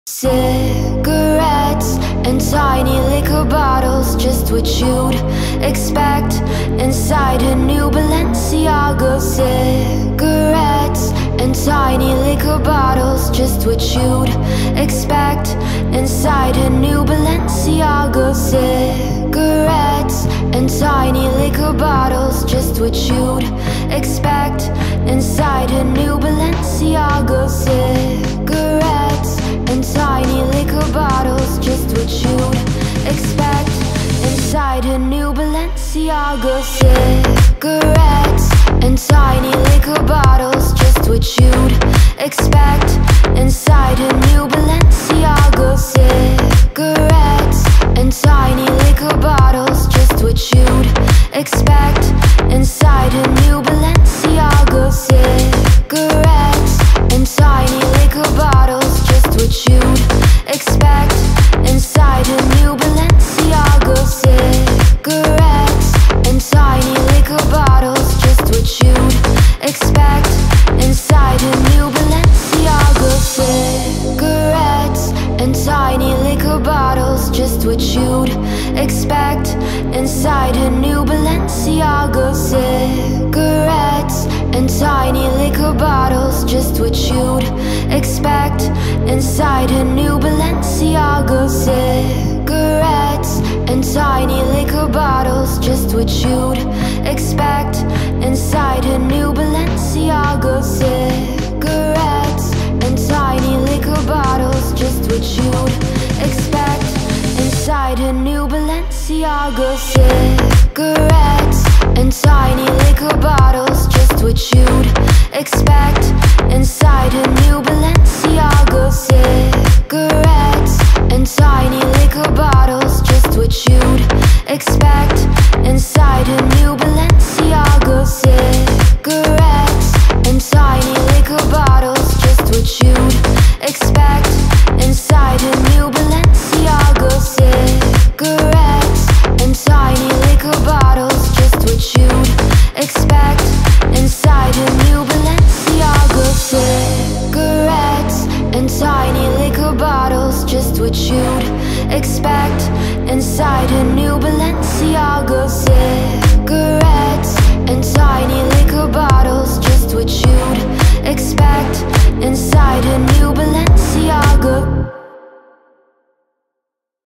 Cigarettes and tiny liquor bottles, just what you'd expect inside a new Balenciaga. Cigarettes and tiny liquor bottles, just what you'd expect inside a new Balenciaga. Cigarettes and tiny liquor bottles, just what you'd expect inside a new Balenciaga. Cigarettes and tiny liquor bottles, just what you'd expect inside a new Balenciaga. Cigarettes and tiny liquor bottles, just what you'd expect inside a new Balenciaga. Cigarettes and tiny liquor bottles, just what you'd expect inside a new Balenciaga. Cigarettes and tiny liquor bottles, just what you'd expect inside a new Balenciaga. Cigarettes and tiny liquor bottles, just what you'd expect inside a new Balenciaga. Cigarettes and tiny liquor bottles, just what you'd expect inside a new Balenciaga. Cigarettes and tiny liquor bottles, just what you'd expect inside a new Balenciaga. Cigarettes and tiny liquor bottles, just what you'd expect inside a new Balenciaga. Cigarettes and tiny liquor bottles, just what you'd expect inside a new Balenciaga. Cigarettes and tiny liquor bottles, just what you'd expect inside a new Balenciaga. Cigarettes and tiny liquor bottles, just what you'd expect inside a new Balenciaga. Cigarettes and tiny liquor bottles, just what you'd expect inside a new Balenciaga. Cigarettes and tiny liquor bottles, just what you'd expect inside a new Balenciaga. Cigarettes and tiny liquor bottles, just what you'd expect inside a new Balenciaga.